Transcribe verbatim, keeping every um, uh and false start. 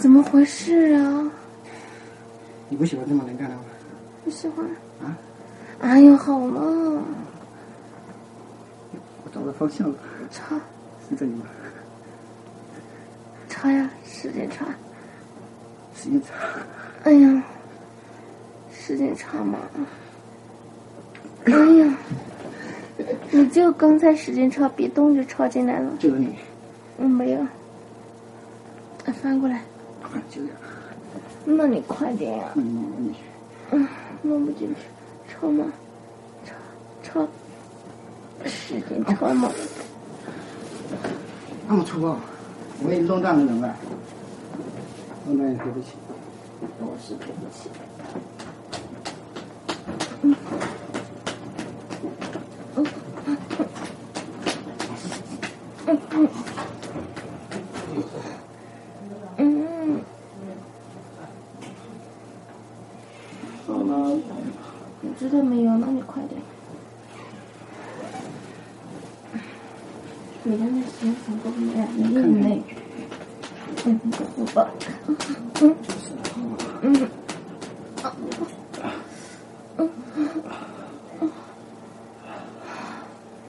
怎么回事啊？ 你不喜欢这么能干的吗？ 不喜欢。 啊？ 哎呀，好了。 我找到方向了。 查。 是这里吗？ 查呀，使劲查。 使劲查。 哎呀，使劲查嘛。哎呀，你就刚才使劲插，别动就插进来了。 就是你。 嗯，没有。哎，翻过来。 就这样。 那你快点呀、啊。 那你弄进去。 嗯，弄不进去。插嘛，插插，使劲插嘛。 那么粗暴，我给你弄断了怎么办？弄断也对不起。 我是对不起。嗯。嗯嗯嗯嗯，好了，你知道没有？那你快点。你的那心很不一样，你累。嗯，好吧。嗯嗯。